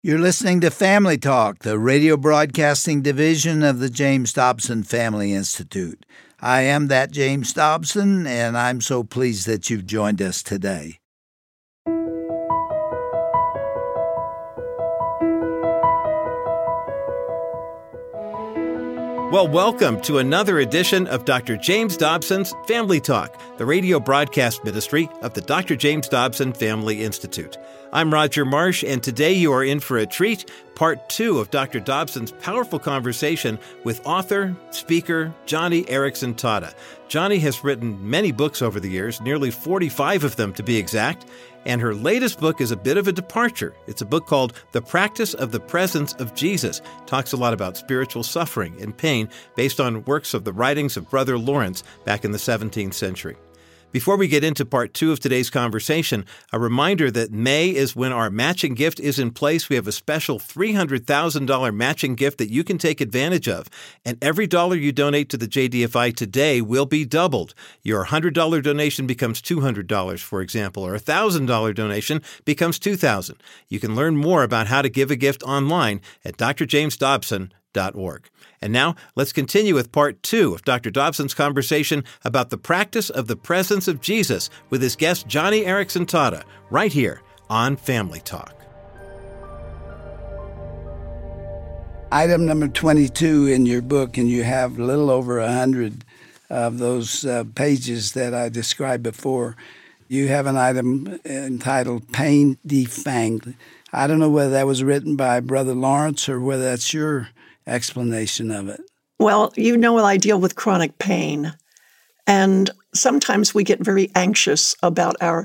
You're listening to Family Talk, the radio broadcasting division of the James Dobson Family Institute. I am that James Dobson, and I'm so pleased that you've joined us today. Well, welcome to another edition of Dr. James Dobson's Family Talk, the radio broadcast ministry of the Dr. James Dobson Family Institute. I'm Roger Marsh, and today you are in for a treat, part 2 of Dr. Dobson's powerful conversation with author, speaker, Joni Eareckson Tada. Joni has written many books over the years, nearly 45 of them to be exact, and her latest book is a bit of a departure. It's a book called The Practice of the Presence of Jesus. It talks a lot about spiritual suffering and pain based on works of the writings of Brother Lawrence back in the 17th century. Before we get into part 2 of today's conversation, a reminder that May is when our matching gift is in place. We have a special $300,000 matching gift that you can take advantage of. And every dollar you donate to the JDFI today will be doubled. Your $100 donation becomes $200, for example, or a $1,000 donation becomes $2,000. You can learn more about how to give a gift online at drjamesdobson.org. And now, let's continue with part 2 of Dr. Dobson's conversation about the practice of the presence of Jesus with his guest Joni Eareckson Tada, right here on Family Talk. Item number 22 in your book, and you have a little over 100 of those pages that I described before. You have an item entitled Pain Defanged. I don't know whether that was written by Brother Lawrence or whether that's your explanation of it. Well, you know I deal with chronic pain, and sometimes we get very anxious about our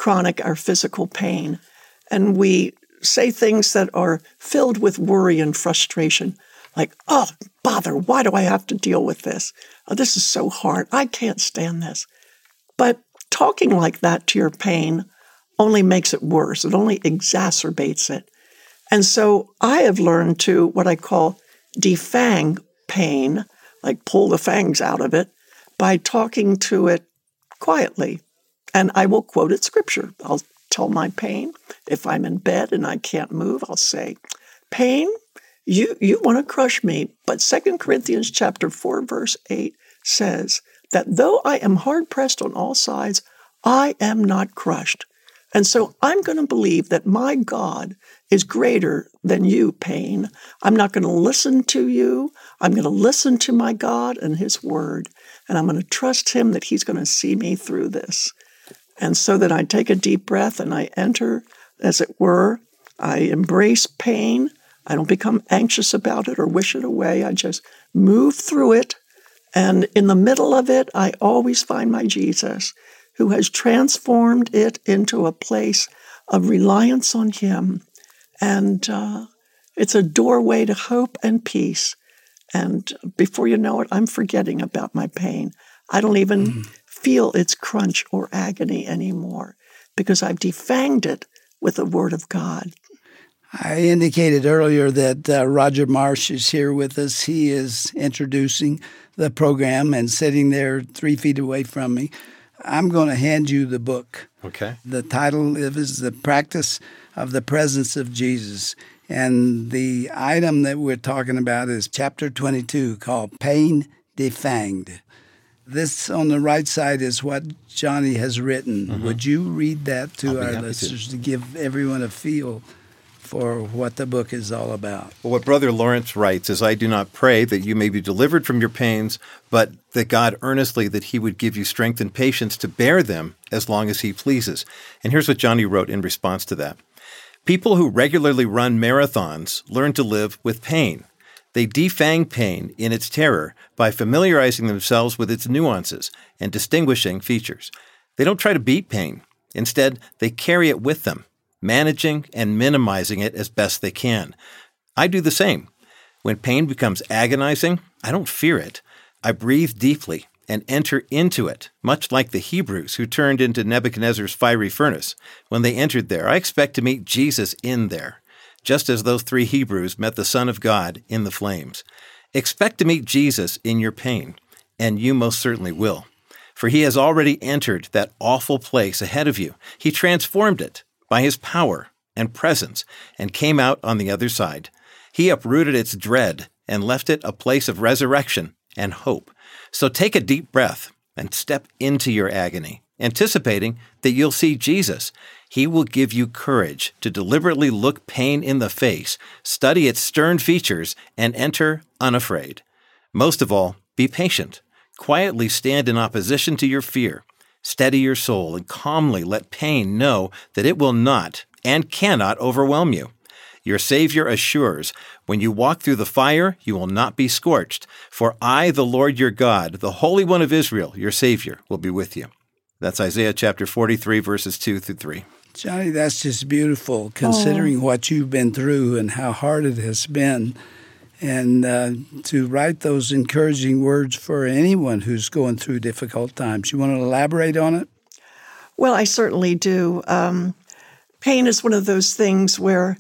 physical pain, and we say things that are filled with worry and frustration, like, oh, bother, why do I have to deal with this? Oh, this is so hard. I can't stand this. But talking like that to your pain only makes it worse. It only exacerbates it. And so I have learned to what I call defang pain, like pull the fangs out of it, by talking to it quietly. And I will quote it scripture. I'll tell my pain. If I'm in bed and I can't move, I'll say, pain, you want to crush me. But 2 Corinthians chapter 4, verse 8 says that though I am hard-pressed on all sides, I am not crushed. And so I'm going to believe that my God is greater than you, pain. I'm not going to listen to you. I'm going to listen to my God and his word. And I'm going to trust him that he's going to see me through this. And so that I take a deep breath and I enter, as it were, I embrace pain. I don't become anxious about it or wish it away. I just move through it. And in the middle of it, I always find my Jesus, who has transformed it into a place of reliance on him. And it's a doorway to hope and peace. And before you know it, I'm forgetting about my pain. I don't even feel its crunch or agony anymore because I've defanged it with the Word of God. I indicated earlier that Roger Marsh is here with us. He is introducing the program and sitting there 3 feet away from me. I'm going to hand you the book. Okay. The title is The Practice of the Presence of Jesus. And the item that we're talking about is chapter 22 called Pain Defanged. This on the right side is what Joni has written. Mm-hmm. Would you read that to our listeners to give everyone a feel for what the book is all about? Well, what Brother Lawrence writes is, I do not pray that you may be delivered from your pains, but that God earnestly that he would give you strength and patience to bear them as long as he pleases. And here's what Joni wrote in response to that. People who regularly run marathons learn to live with pain. They defang pain in its terror by familiarizing themselves with its nuances and distinguishing features. They don't try to beat pain. Instead, they carry it with them, managing and minimizing it as best they can. I do the same. When pain becomes agonizing, I don't fear it. I breathe deeply and enter into it, much like the Hebrews who turned into Nebuchadnezzar's fiery furnace. When they entered there, I expect to meet Jesus in there, just as those 3 Hebrews met the Son of God in the flames. Expect to meet Jesus in your pain, and you most certainly will. For he has already entered that awful place ahead of you. He transformed it by his power and presence and came out on the other side. He uprooted its dread and left it a place of resurrection and hope. So take a deep breath and step into your agony, anticipating that you'll see Jesus. He will give you courage to deliberately look pain in the face, study its stern features, and enter unafraid. Most of all, be patient. Quietly stand in opposition to your fear. Steady your soul and calmly let pain know that it will not and cannot overwhelm you. Your Savior assures, when you walk through the fire, you will not be scorched. For I, the Lord your God, the Holy One of Israel, your Savior, will be with you. That's Isaiah chapter 43, verses 2 through 3. Johnny, that's just beautiful, considering what you've been through and how hard it has been. And to write those encouraging words for anyone who's going through difficult times. You want to elaborate on it? Well, I certainly do. Pain is one of those things where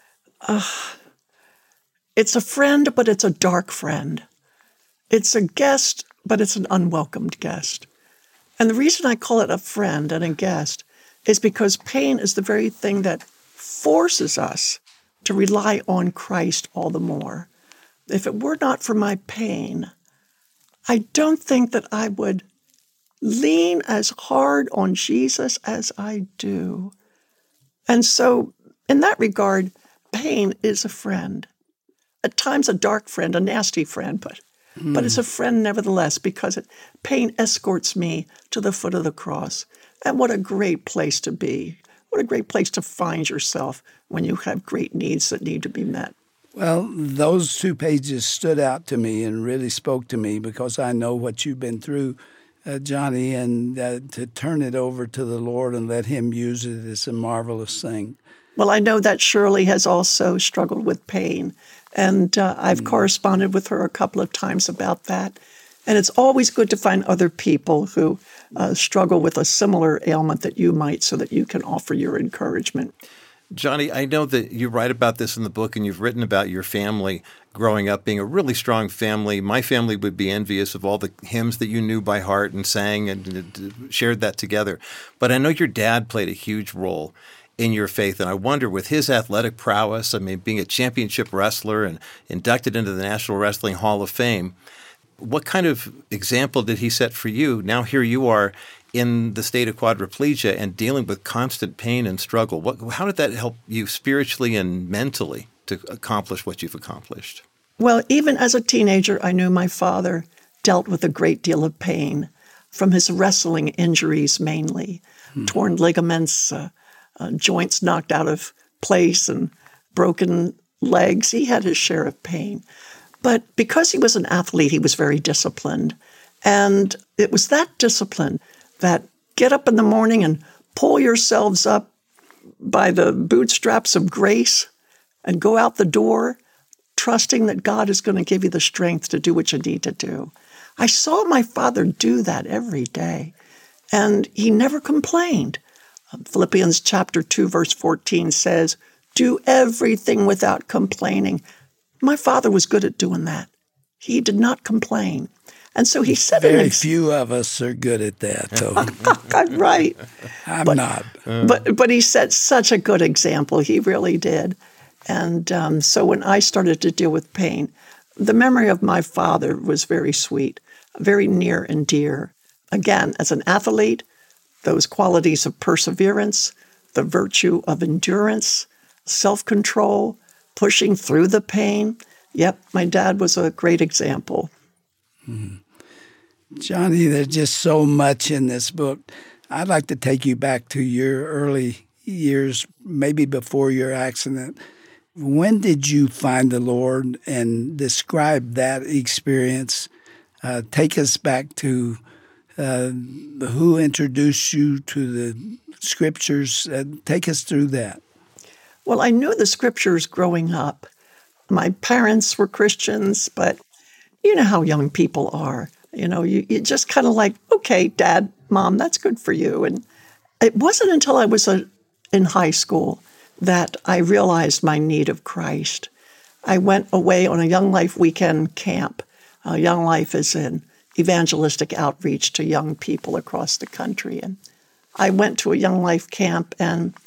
it's a friend, but it's a dark friend. It's a guest, but it's an unwelcomed guest. And the reason I call it a friend and a guest is because pain is the very thing that forces us to rely on Christ all the more. If it were not for my pain, I don't think that I would lean as hard on Jesus as I do. And so, in that regard, pain is a friend. At times a dark friend, a nasty friend, but it's a friend nevertheless, because pain escorts me to the foot of the cross. And what a great place to be. What a great place to find yourself when you have great needs that need to be met. Well, those 2 pages stood out to me and really spoke to me because I know what you've been through, Johnny, and to turn it over to the Lord and let Him use it is a marvelous thing. Well, I know that Shirley has also struggled with pain, and I've corresponded with her a couple of times about that. And it's always good to find other people who struggle with a similar ailment that you might, so that you can offer your encouragement. Johnny, I know that you write about this in the book, and you've written about your family growing up being a really strong family. My family would be envious of all the hymns that you knew by heart and sang and shared that together. But I know your dad played a huge role in your faith, and I wonder, with his athletic prowess, I mean, being a championship wrestler and inducted into the National Wrestling Hall of Fame, what kind of example did he set for you? Now here you are in the state of quadriplegia and dealing with constant pain and struggle. How did that help you spiritually and mentally to accomplish what you've accomplished? Well, even as a teenager, I knew my father dealt with a great deal of pain from his wrestling injuries mainly, torn ligaments, joints knocked out of place, and broken legs. He had his share of pain. But because he was an athlete, he was very disciplined. And it was that discipline that get up in the morning and pull yourselves up by the bootstraps of grace and go out the door, trusting that God is going to give you the strength to do what you need to do. I saw my father do that every day, and he never complained. Philippians chapter 2, verse 14 says, "Do everything without complaining." My father was good at doing that. He did not complain. And so he said Very few of us are good at that, though. I'm right. I'm not. But he set such a good example. He really did. And so when I started to deal with pain, the memory of my father was very sweet, very near and dear. Again, as an athlete, those qualities of perseverance, the virtue of endurance, self-control, pushing through the pain. Yep, my dad was a great example. Johnny, there's just so much in this book. I'd like to take you back to your early years, maybe before your accident. When did you find the Lord, and describe that experience? Take us back to who introduced you to the Scriptures. Take us through that. Well, I knew the Scriptures growing up. My parents were Christians, but you know how young people are. You know, you just kind of like, okay, Dad, Mom, that's good for you. And it wasn't until I was in high school that I realized my need of Christ. I went away on a Young Life weekend camp. Young Life is an evangelistic outreach to young people across the country. And I went to a Young Life camp, and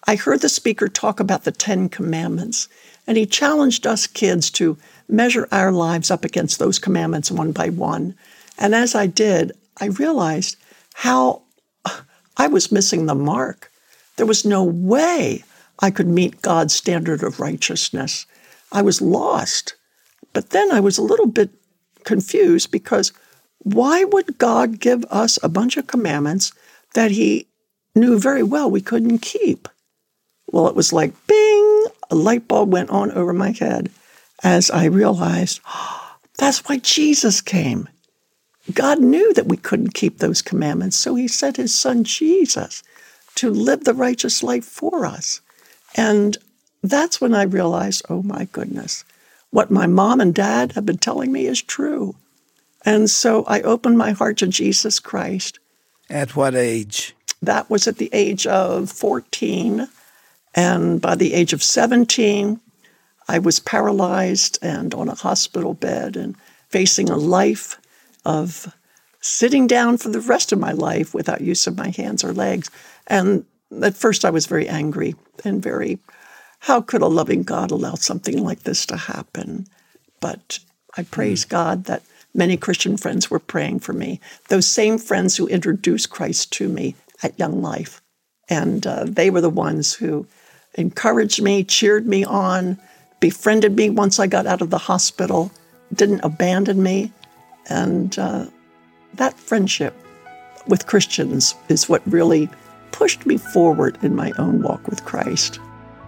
I heard the speaker talk about the 10 Commandments, and he challenged us kids to measure our lives up against those commandments one by one. And as I did, I realized how I was missing the mark. There was no way I could meet God's standard of righteousness. I was lost. But then I was a little bit confused because why would God give us a bunch of commandments that he knew very well we couldn't keep? Well, it was like, bing, a light bulb went on over my head as I realized, that's why Jesus came. God knew that we couldn't keep those commandments, so he sent his son Jesus to live the righteous life for us. And that's when I realized, oh my goodness, what my mom and dad have been telling me is true. And so I opened my heart to Jesus Christ. At what age? That was at the age of 14. And by the age of 17, I was paralyzed and on a hospital bed and facing a life of sitting down for the rest of my life without use of my hands or legs. And at first I was very angry and how could a loving God allow something like this to happen? But I praise God that many Christian friends were praying for me, those same friends who introduced Christ to me at Young Life. And they were the ones who encouraged me, cheered me on, befriended me once I got out of the hospital, didn't abandon me. And that friendship with Christians is what really pushed me forward in my own walk with Christ.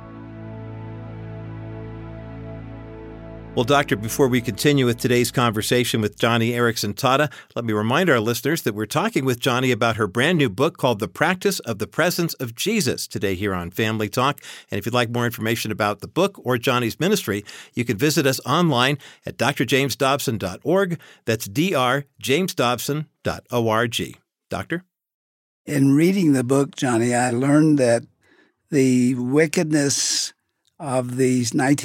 Well, Doctor, before we continue with today's conversation with Joni Eareckson Tada, let me remind our listeners that we're talking with Joni about her brand new book called The Practice of the Presence of Jesus today here on Family Talk. And if you'd like more information about the book or Joni's ministry, you can visit us online at drjamesdobson.org. That's drjamesdobson.org. Doctor? In reading the book, Joni, I learned that the wickedness of the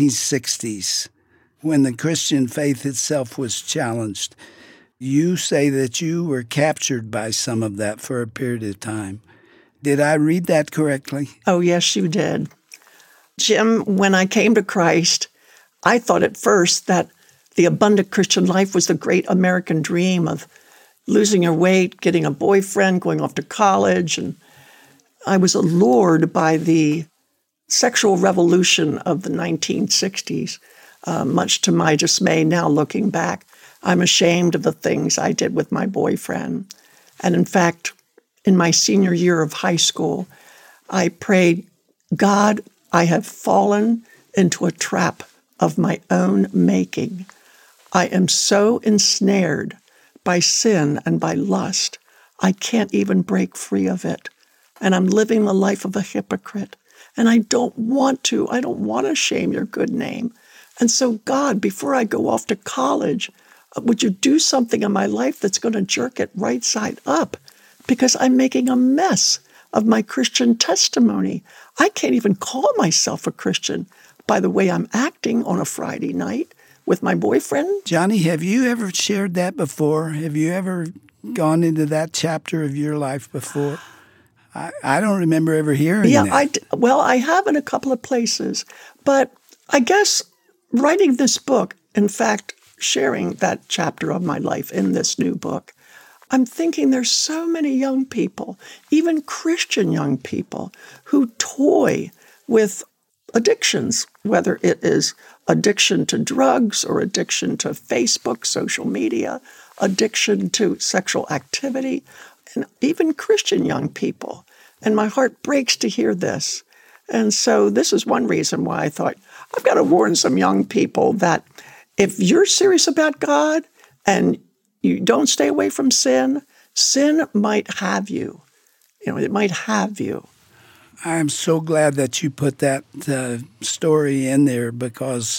1960s, when the Christian faith itself was challenged, you say that you were captured by some of that for a period of time. Did I read that correctly? Oh, yes, you did. Jim, when I came to Christ, I thought at first that the abundant Christian life was the great American dream of losing your weight, getting a boyfriend, going off to college. And I was allured by the sexual revolution of the 1960s. Much to my dismay now looking back, I'm ashamed of the things I did with my boyfriend. And in fact, in my senior year of high school, I prayed, God, I have fallen into a trap of my own making. I am so ensnared by sin and by lust, I can't even break free of it. And I'm living the life of a hypocrite. And I don't want to. I don't want to shame your good name. And so, God, before I go off to college, would you do something in my life that's going to jerk it right side up? Because I'm making a mess of my Christian testimony. I can't even call myself a Christian by the way I'm acting on a Friday night with my boyfriend. Joni, have you ever shared that before? Have you ever gone into that chapter of your life before? I don't remember ever hearing that. Well, I have in a couple of places. But I guess writing this book, in fact, sharing that chapter of my life in this new book, I'm thinking there's so many young people, even Christian young people, who toy with addictions, whether it is addiction to drugs or addiction to Facebook, social media, addiction to sexual activity, and even Christian young people. And my heart breaks to hear this. And so this is one reason why I thought, I've got to warn some young people that if you're serious about God and you don't stay away from sin, sin might have you. It might have you. I'm so glad that you put that story in there because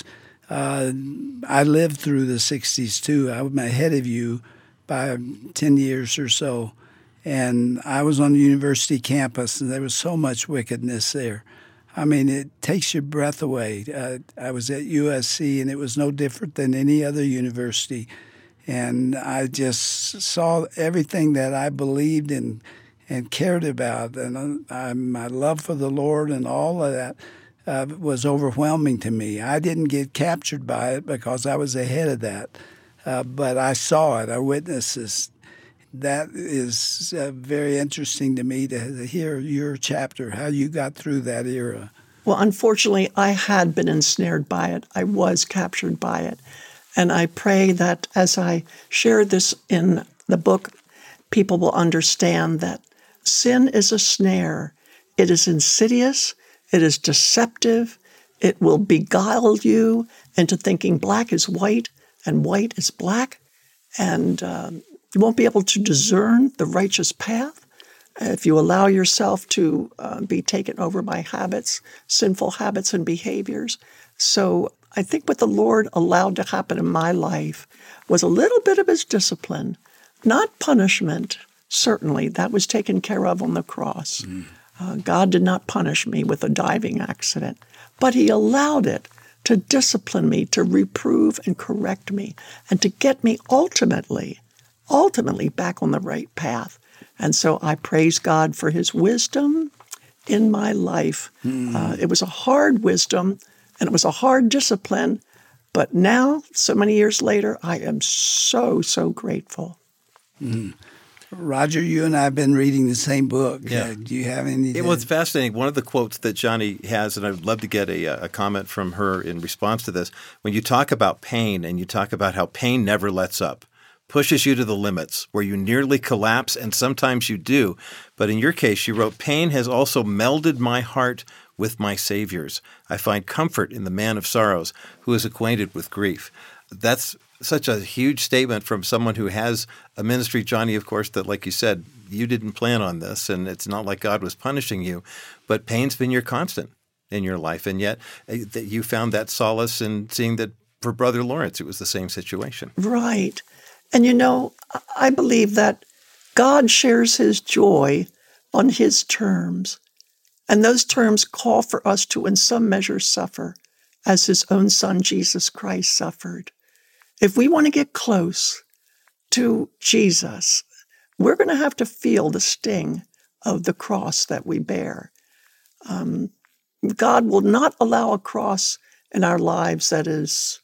I lived through the 60s too. I'm ahead of you by 10 years or so. And I was on the university campus, and there was so much wickedness there. I mean, it takes your breath away. I was at USC, and it was no different than any other university. And I just saw everything that I believed in and cared about. And my love for the Lord and all of that was overwhelming to me. I didn't get captured by it because I was ahead of that, but I saw it. I witnessed this. That is very interesting to me to hear your chapter, how you got through that era. Well, unfortunately, I had been ensnared by it. I was captured by it. And I pray that as I share this in the book, people will understand that sin is a snare. It is insidious. It is deceptive. It will beguile you into thinking black is white and white is black. And you won't be able to discern the righteous path if you allow yourself to be taken over by habits, sinful habits and behaviors. So I think what the Lord allowed to happen in my life was a little bit of his discipline, not punishment. Certainly, that was taken care of on the cross. God did not punish me with a diving accident, but he allowed it to discipline me, to reprove and correct me, and to get me ultimately back on the right path. And so I praise God for his wisdom in my life. It was a hard wisdom, and it was a hard discipline, but now, so many years later, I am so, so grateful. Roger, you and I have been reading the same book. Yeah. Do you have any? Well, it's fascinating. One of the quotes that Johnny has, and I'd love to get a comment from her in response to this, when you talk about pain and you talk about how pain never lets up, pushes you to the limits where you nearly collapse, and sometimes you do. But in your case, she wrote, "Pain has also melded my heart with my Savior's. I find comfort in the man of sorrows who is acquainted with grief." That's such a huge statement from someone who has a ministry, Johnny, of course, that, like you said, you didn't plan on this, and it's not like God was punishing you, but pain's been your constant in your life, and yet that you found that solace in seeing that for Brother Lawrence, it was the same situation. Right. And I believe that God shares his joy on his terms, and those terms call for us to, in some measure, suffer as his own son, Jesus Christ, suffered. If we want to get close to Jesus, we're going to have to feel the sting of the cross that we bear. God will not allow a cross in our lives that is,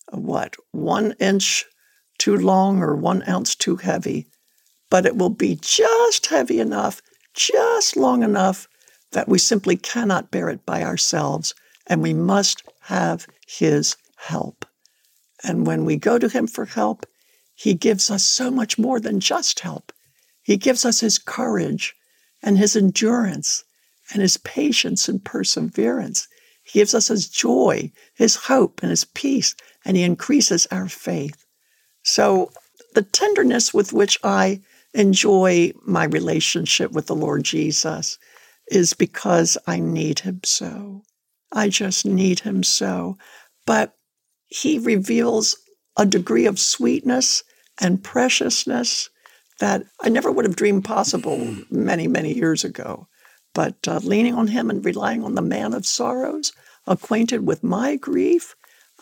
1 inch too long or 1 ounce too heavy, but it will be just heavy enough, just long enough that we simply cannot bear it by ourselves, and we must have his help. And when we go to him for help, he gives us so much more than just help. He gives us his courage and his endurance and his patience and perseverance. He gives us his joy, his hope, and his peace, and he increases our faith. So the tenderness with which I enjoy my relationship with the Lord Jesus is because I need him so. I just need him so. But he reveals a degree of sweetness and preciousness that I never would have dreamed possible many, many years ago. But leaning on him and relying on the man of sorrows, acquainted with my grief,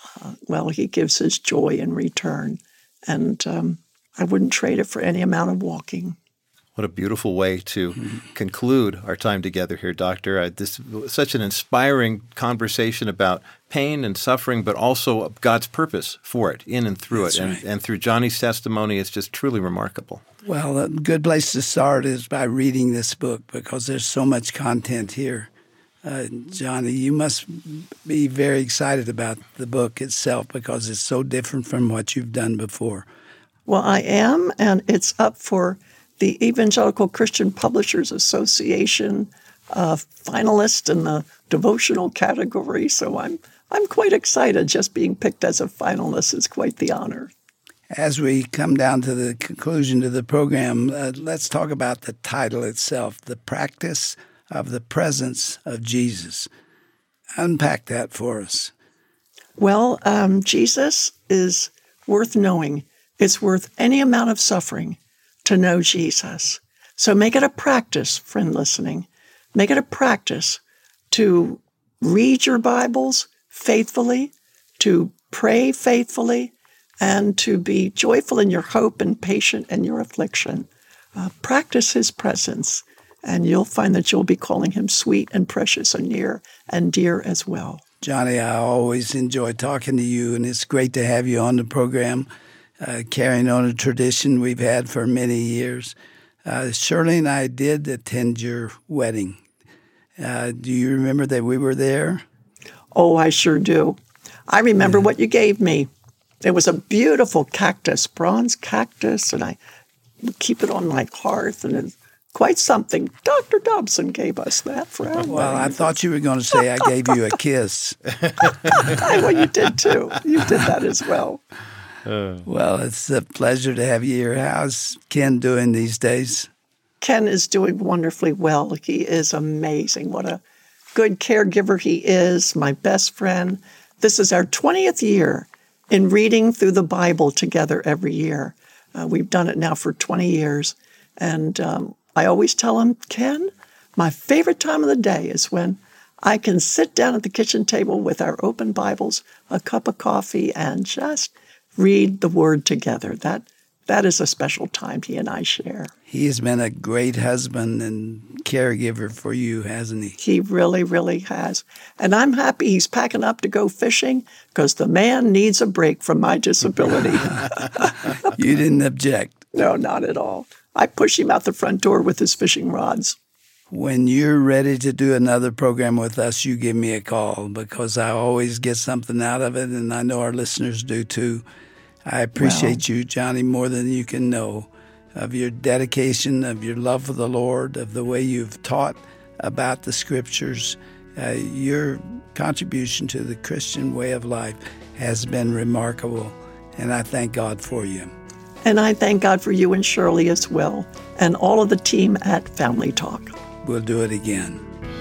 he gives his joy in return. And I wouldn't trade it for any amount of walking. What a beautiful way to conclude our time together here, Doctor. This was such an inspiring conversation about pain and suffering, but also God's purpose for it, in and through it. Right. And through Johnny's testimony, it's just truly remarkable. Well, a good place to start is by reading this book because there's so much content here. Johnny, you must be very excited about the book itself because it's so different from what you've done before. Well, I am, and it's up for the Evangelical Christian Publishers Association finalist in the devotional category. So I'm quite excited. Just being picked as a finalist is quite the honor. As we come down to the conclusion to the program, let's talk about the title itself, The Practice of the Presence of Jesus. Unpack that for us. Well, Jesus is worth knowing. It's worth any amount of suffering to know Jesus. So make it a practice, friend listening. Make it a practice to read your Bibles faithfully, to pray faithfully, and to be joyful in your hope and patient in your affliction. Practice his presence. and you'll find that you'll be calling him sweet and precious and near and dear as well. Johnny, I always enjoy talking to you, and it's great to have you on the program, carrying on a tradition we've had for many years. Shirley and I did attend your wedding. Do you remember that we were there? Oh, I sure do. I remember what you gave me. It was a beautiful cactus, bronze cactus, and I would keep it on my hearth, and it's quite something. Dr. Dobson gave us that for our wedding. Well, I thought you were going to say I gave you a kiss. Well, you did too. You did that as well. Well, it's a pleasure to have you here. How's Ken doing these days? Ken is doing wonderfully well. He is amazing. What a good caregiver he is, my best friend. This is our 20th year in reading through the Bible together every year. We've done it now for 20 years. And I always tell him, Ken, my favorite time of the day is when I can sit down at the kitchen table with our open Bibles, a cup of coffee, and just read the Word together. That is a special time he and I share. He has been a great husband and caregiver for you, hasn't he? He really, really has. And I'm happy he's packing up to go fishing because the man needs a break from my disability. You didn't object? No, not at all. I push him out the front door with his fishing rods. When you're ready to do another program with us, you give me a call because I always get something out of it, and I know our listeners do too. I appreciate you, Johnny, more than you can know, of your dedication, of your love for the Lord, of the way you've taught about the Scriptures. Your contribution to the Christian way of life has been remarkable, and I thank God for you. And I thank God for you and Shirley as well, and all of the team at Family Talk. We'll do it again.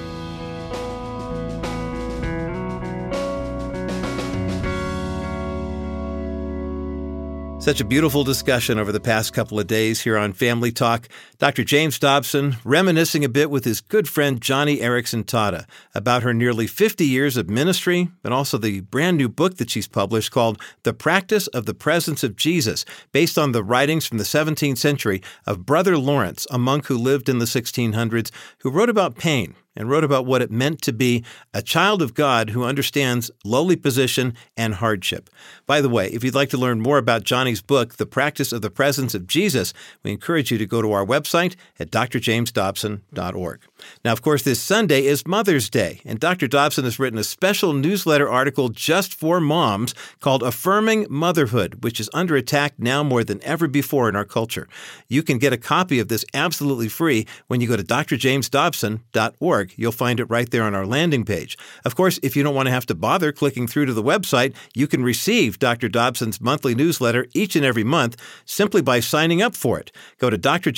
Such a beautiful discussion over the past couple of days here on Family Talk. Dr. James Dobson reminiscing a bit with his good friend Joni Eareckson Tada about her nearly 50 years of ministry, and also the brand new book that she's published called The Practice of the Presence of Jesus, based on the writings from the 17th century of Brother Lawrence, a monk who lived in the 1600s, who wrote about pain and wrote about what it meant to be a child of God who understands lowly position and hardship. By the way, if you'd like to learn more about Johnny's book, The Practice of the Presence of Jesus, we encourage you to go to our website at drjamesdobson.org. Now, of course, this Sunday is Mother's Day, and Dr. Dobson has written a special newsletter article just for moms called Affirming Motherhood, which is under attack now more than ever before in our culture. You can get a copy of this absolutely free when you go to drjamesdobson.org. You'll find it right there on our landing page. Of course, if you don't want to have to bother clicking through to the website, you can receive Dr. Dobson's monthly newsletter each and every month simply by signing up for it. Go to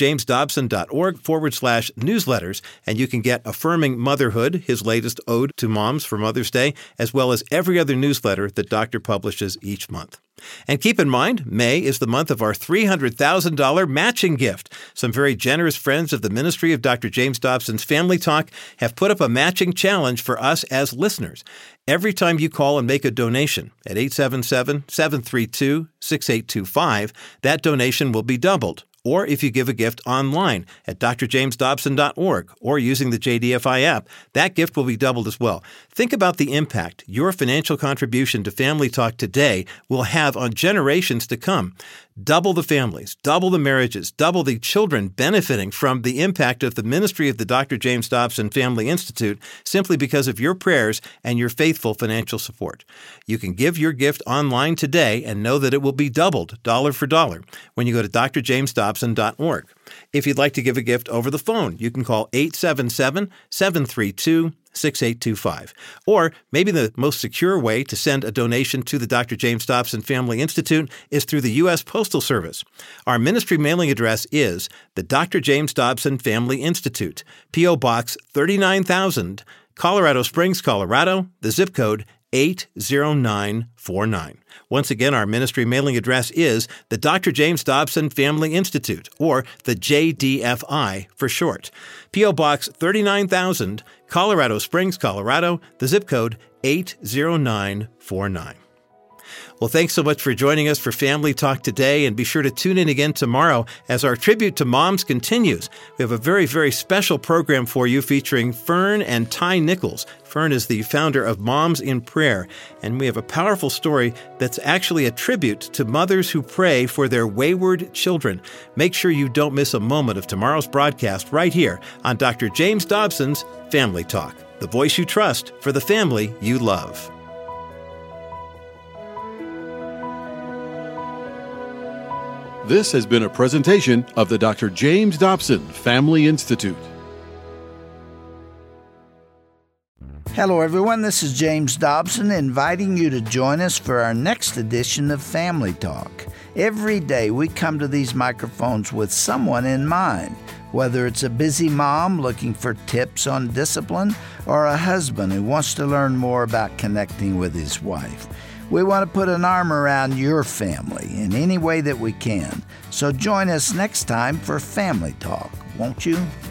drjamesdobson.org/newsletters, and you can get Affirming Motherhood, his latest ode to moms for Mother's Day, as well as every other newsletter that Doctor publishes each month. And keep in mind, May is the month of our $300,000 matching gift. Some very generous friends of the ministry of Dr. James Dobson's Family Talk have put up a matching challenge for us as listeners. Every time you call and make a donation at 877-732-6825, that donation will be doubled. Or if you give a gift online at drjamesdobson.org or using the JDFI app, that gift will be doubled as well. Think about the impact your financial contribution to Family Talk today will have on generations to come. Double the families, double the marriages, double the children benefiting from the impact of the ministry of the Dr. James Dobson Family Institute simply because of your prayers and your faithful financial support. You can give your gift online today and know that it will be doubled dollar for dollar when you go to drjamesdobson.org. If you'd like to give a gift over the phone, you can call 877-732-6825. Or maybe the most secure way to send a donation to the Dr. James Dobson Family Institute is through the U.S. Postal Service. Our ministry mailing address is the Dr. James Dobson Family Institute, P.O. Box 39,000, Colorado Springs, Colorado, the zip code 80949. Once again, our ministry mailing address is the Dr. James Dobson Family Institute, or the JDFI for short. P.O. Box 39,000, Colorado Springs, Colorado, the zip code 80949. Well, thanks so much for joining us for Family Talk today, and be sure to tune in again tomorrow as our tribute to moms continues. We have a very, very special program for you featuring Fern and Ty Nichols. Fern is the founder of Moms in Prayer, and we have a powerful story that's actually a tribute to mothers who pray for their wayward children. Make sure you don't miss a moment of tomorrow's broadcast right here on Dr. James Dobson's Family Talk, the voice you trust for the family you love. This has been a presentation of the Dr. James Dobson Family Institute. Hello, everyone. This is James Dobson inviting you to join us for our next edition of Family Talk. Every day we come to these microphones with someone in mind, whether it's a busy mom looking for tips on discipline or a husband who wants to learn more about connecting with his wife. We want to put an arm around your family in any way that we can. So join us next time for Family Talk, won't you?